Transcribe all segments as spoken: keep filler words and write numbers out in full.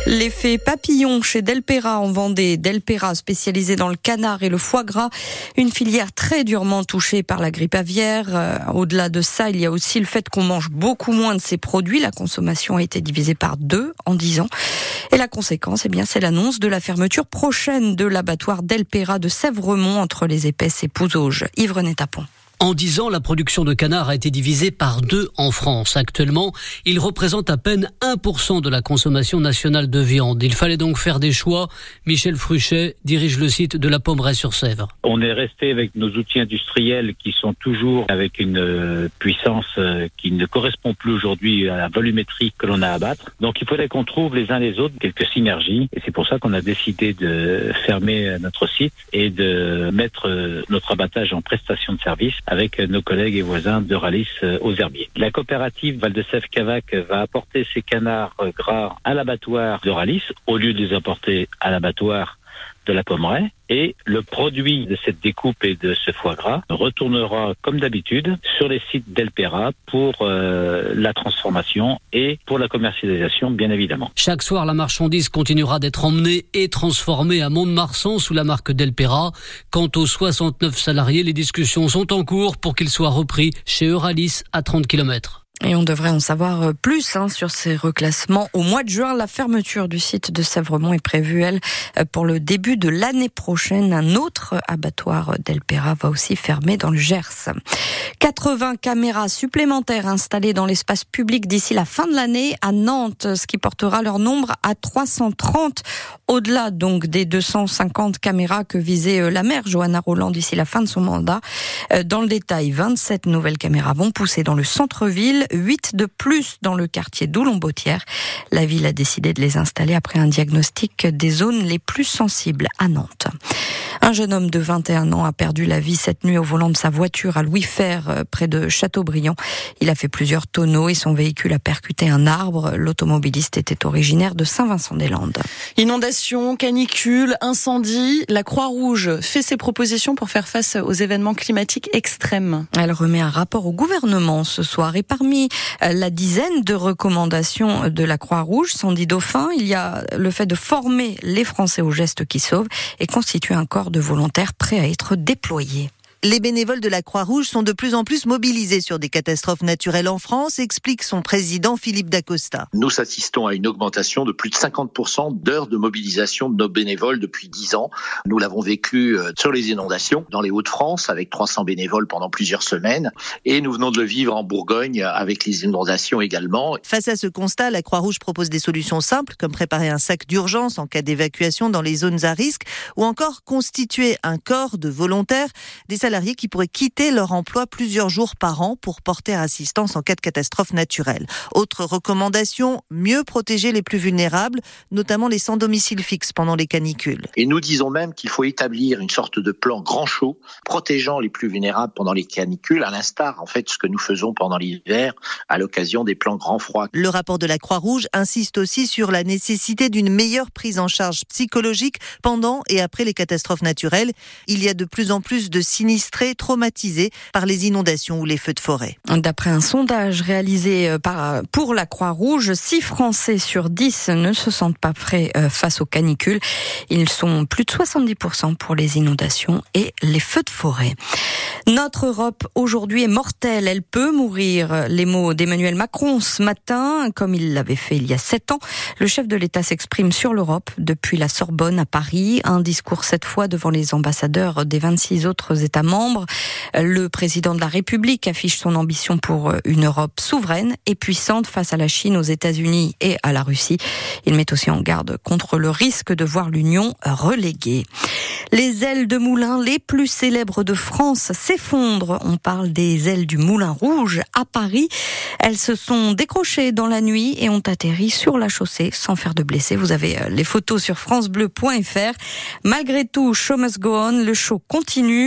L'effet papillon chez Delpera en Vendée. Delpera spécialisé dans le canard et le foie gras. Une filière très durement touchée par la grippe aviaire. Euh, au-delà de ça, il y a aussi le fait qu'on mange beaucoup moins de ces produits. La consommation a été divisée par deux en dix ans. Et la conséquence, eh bien, c'est l'annonce de la fermeture prochaine de l'abattoir Delpera de Sèvremont entre les Épaisses et Pouzauges. Yves-René Tapon. En dix ans, la production de canard a été divisée par deux en France. Actuellement, il représente à peine un pour cent de la consommation nationale de viande. Il fallait donc faire des choix. Michel Fruchet dirige le site de la Pommeraye-sur-Sèvre. On est resté avec nos outils industriels qui sont toujours avec une puissance qui ne correspond plus aujourd'hui à la volumétrie que l'on a à abattre. Donc il faudrait qu'on trouve les uns les autres quelques synergies. Et c'est pour ça qu'on a décidé de fermer notre site et de mettre notre abattage en prestation de service avec nos collègues et voisins d'Euralis aux Herbiers. La coopérative Val-de-Sèvre-Cavac va apporter ses canards gras à l'abattoir d'Euralis au lieu de les apporter à l'abattoir de la Pommeraye. Et le produit de cette découpe et de ce foie gras retournera comme d'habitude sur les sites Delpera pour euh, la transformation et pour la commercialisation, bien évidemment. Chaque soir, la marchandise continuera d'être emmenée et transformée à Mont-de-Marsan sous la marque Delpera. Quant aux soixante-neuf salariés, les discussions sont en cours pour qu'ils soient repris chez Euralis à trente kilomètres. Et on devrait en savoir plus hein, sur ces reclassements. Au mois de juin, la fermeture du site de Sèvremont est prévue, elle, pour le début de l'année prochaine. Un autre abattoir Delpera va aussi fermer dans le Gers. quatre-vingts caméras supplémentaires installées dans l'espace public d'ici la fin de l'année à Nantes, ce qui portera leur nombre à trois cent trente. Au-delà donc des deux cent cinquante caméras que visait la maire Johanna Roland d'ici la fin de son mandat. Dans le détail, vingt-sept nouvelles caméras vont pousser dans le centre-ville, huit de plus dans le quartier d'Oulon-Bautière. La ville a décidé de les installer après un diagnostic des zones les plus sensibles à Nantes. Un jeune homme de vingt et un ans a perdu la vie cette nuit au volant de sa voiture à Louis Fer, près de Châteaubriand. Il a fait plusieurs tonneaux et son véhicule a percuté un arbre. L'automobiliste était originaire de Saint-Vincent-des-Landes. Inondations, canicules, incendies, la Croix-Rouge fait ses propositions pour faire face aux événements climatiques extrêmes. Elle remet un rapport au gouvernement ce soir et parmi la dizaine de recommandations de la Croix-Rouge, Sandy Dauphin, il y a le fait de former les Français aux gestes qui sauvent et constituer un corps de volontaires prêts à être déployés. Les bénévoles de la Croix-Rouge sont de plus en plus mobilisés sur des catastrophes naturelles en France, explique son président Philippe Dacosta. Nous assistons à une augmentation de plus de cinquante pour cent d'heures de mobilisation de nos bénévoles depuis dix ans. Nous l'avons vécu sur les inondations dans les Hauts-de-France avec trois cents bénévoles pendant plusieurs semaines et nous venons de le vivre en Bourgogne avec les inondations également. Face à ce constat, la Croix-Rouge propose des solutions simples comme préparer un sac d'urgence en cas d'évacuation dans les zones à risque ou encore constituer un corps de volontaires, des salariés qui pourraient quitter leur emploi plusieurs jours par an pour porter assistance en cas de catastrophe naturelle. Autre recommandation, mieux protéger les plus vulnérables, notamment les sans domicile fixe pendant les canicules. Et nous disons même qu'il faut établir une sorte de plan grand chaud protégeant les plus vulnérables pendant les canicules, à l'instar en fait ce que nous faisons pendant l'hiver à l'occasion des plans grand froid. Le rapport de la Croix-Rouge insiste aussi sur la nécessité d'une meilleure prise en charge psychologique pendant et après les catastrophes naturelles. Il y a de plus en plus de sinistres très traumatisés par les inondations ou les feux de forêt. D'après un sondage réalisé par, pour la Croix-Rouge, six Français sur dix ne se sentent pas prêts face aux canicules. Ils sont plus de soixante-dix pour cent pour les inondations et les feux de forêt. Notre Europe aujourd'hui est mortelle, elle peut mourir. Les mots d'Emmanuel Macron ce matin, comme il l'avait fait il y a sept ans. Le chef de l'État s'exprime sur l'Europe depuis la Sorbonne à Paris. Un discours cette fois devant les ambassadeurs des vingt-six autres États membres. Le président de la République affiche son ambition pour une Europe souveraine et puissante face à la Chine, aux États-Unis et à la Russie. Il met aussi en garde contre le risque de voir l'Union reléguée. Les ailes de moulin les plus célèbres de France s'effondrent. On parle des ailes du Moulin Rouge à Paris. Elles se sont décrochées dans la nuit et ont atterri sur la chaussée sans faire de blessés. Vous avez les photos sur francebleu point fr. Malgré tout, show must go on. Le show continue dès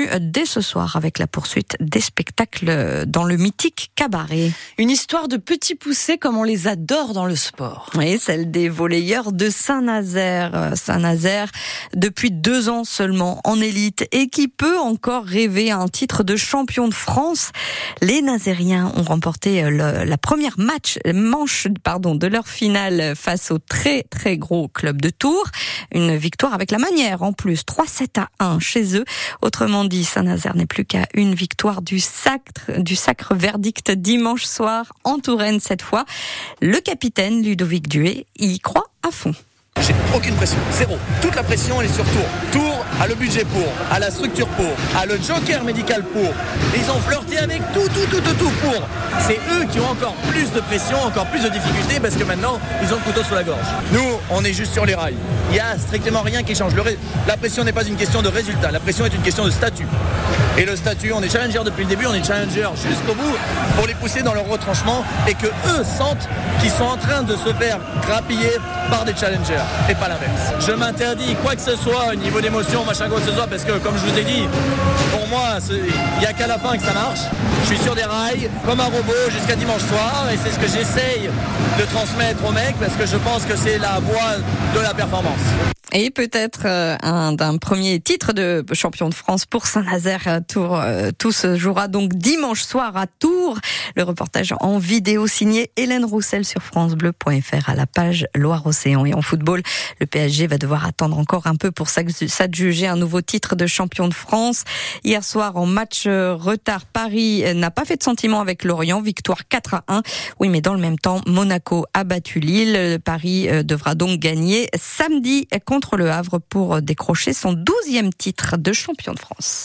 ce soir avec la poursuite des spectacles dans le mythique cabaret. Une histoire de petits poussés comme on les adore dans le sport. Oui, celle des volleyeurs de Saint-Nazaire. Saint-Nazaire, depuis deux ans seulement en élite et qui peut encore rêver à un titre de champion de France. Les Nazériens ont remporté le, la première match, manche pardon, de leur finale face au très très gros club de Tours. Une victoire avec la manière en plus, trois sept à un chez eux. Autrement dit, Saint-Nazaire n'est plus qu'à une victoire du sacre, du sacre verdict dimanche soir en Touraine cette fois. Le capitaine Ludovic Duet y croit à fond. J'ai aucune pression, zéro. Toute la pression elle est sur Tours. Tours a le budget pour, a la structure pour, a le joker médical pour. Ils ont flirté avec tout, tout, tout, tout, tout pour. C'est eux qui ont encore plus de pression, encore plus de difficultés parce que maintenant ils ont le couteau sous la gorge. Nous, on est juste sur les rails. Il y a strictement rien qui change. Le ré... La pression n'est pas une question de résultat, la pression est une question de statut. Et le statut, on est challenger depuis le début, on est challenger jusqu'au bout pour les pousser dans leur retranchement et que eux sentent qu'ils sont en train de se faire grappiller par des challengers. Et pas l'inverse. Je m'interdis quoi que ce soit au niveau d'émotion, machin quoi que ce soit, parce que comme je vous ai dit, pour moi, il n'y a qu'à la fin que ça marche. Je suis sur des rails, comme un robot, jusqu'à dimanche soir, et c'est ce que j'essaye de transmettre aux mecs, parce que je pense que c'est la voie de la performance. Et peut-être euh, un d'un premier titre de champion de France pour Saint-Nazaire. Tours, euh, tout se jouera donc dimanche soir à Tours. Le reportage en vidéo signé Hélène Roussel sur francebleu point f r à la page Loire-Océan. Et en football, le P S G va devoir attendre encore un peu pour s'adjuger un nouveau titre de champion de France. Hier soir, en match retard, Paris n'a pas fait de sentiment avec Lorient. Victoire quatre à un. Oui, mais dans le même temps, Monaco a battu Lille. Paris devra donc gagner samedi contre le Havre pour décrocher son douzième titre de champion de France.